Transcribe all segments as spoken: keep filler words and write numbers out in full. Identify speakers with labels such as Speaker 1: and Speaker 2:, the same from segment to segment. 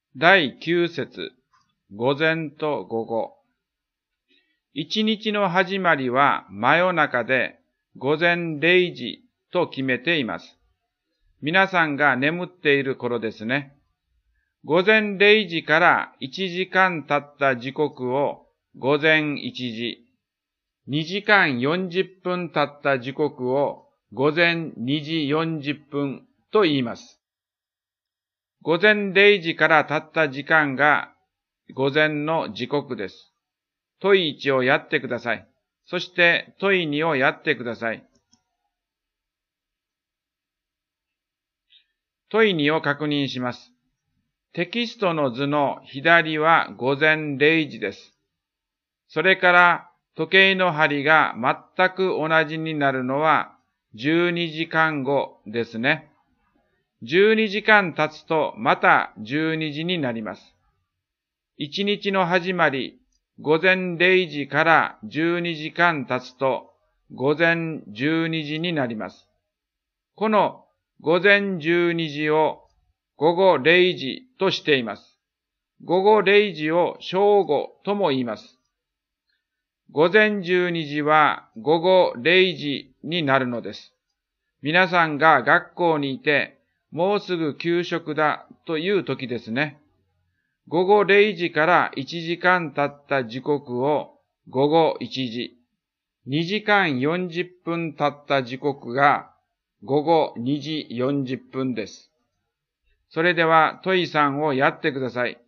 Speaker 1: だいきゅう節、午前と午後。一日の始まりは真夜中で午前れいじと決めています。皆さんが眠っている頃ですね。午前れいじからいちじかん経った時刻を午前いちじ、にじかんよんじゅっぷん経った時刻を午前にじよんじゅっぷんと言います。午前れいじから経った時間が午前の時刻です。問いいちをやってください。そして問いにをやってください。問いにを確認します。テキストの図の左は午前れいじです。それから時計の針が全く同じになるのはじゅうにじかんごですね。じゅうにじかん経つとまたじゅうにじになります。一日の始まり、午前れいじからじゅうにじかん経つと午前じゅうにじになります。この午前じゅうにじを午後れいじとしています。午後れいじを正午とも言います。午前じゅうにじは午後れいじになるのです。皆さんが学校にいて、もうすぐ給食だという時ですね。午後れいじからいちじかん経った時刻を午後いちじ、にじかんよんじゅっぷん経った時刻が午後にじよんじゅっぷんです。それでは問いさんをやってください。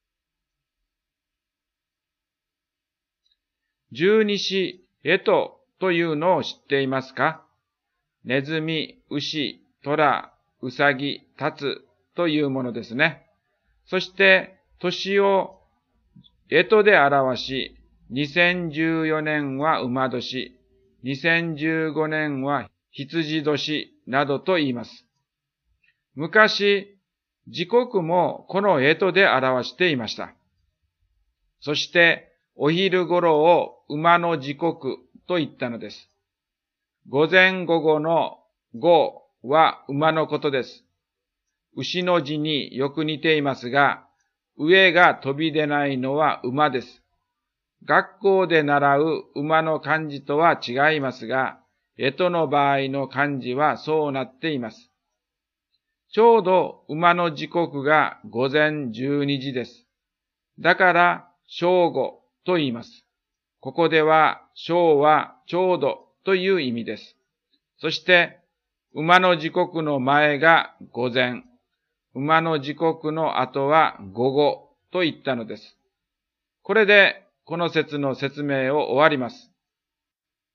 Speaker 1: 十二支干支というのを知っていますか？ネズミ、牛、虎、ウサギ、タツというものですね。そして年を干支で表し、にせんじゅうよねんは馬年、にせんじゅうごねんは羊年などと言います。昔、時刻もこの干支で表していました。そして、お昼頃を馬の時刻と言ったのです。午前午後の午は馬のことです。牛の字によく似ていますが、上が飛び出ないのは馬です。学校で習う馬の漢字とは違いますが、干支の場合の漢字はそうなっています。ちょうど馬の時刻が午前じゅうにじです。だから正午と言います。ここでは正はちょうどという意味です。そして馬の時刻の前が午前、馬の時刻の後は午後と言ったのです。これでこの説の説明を終わります。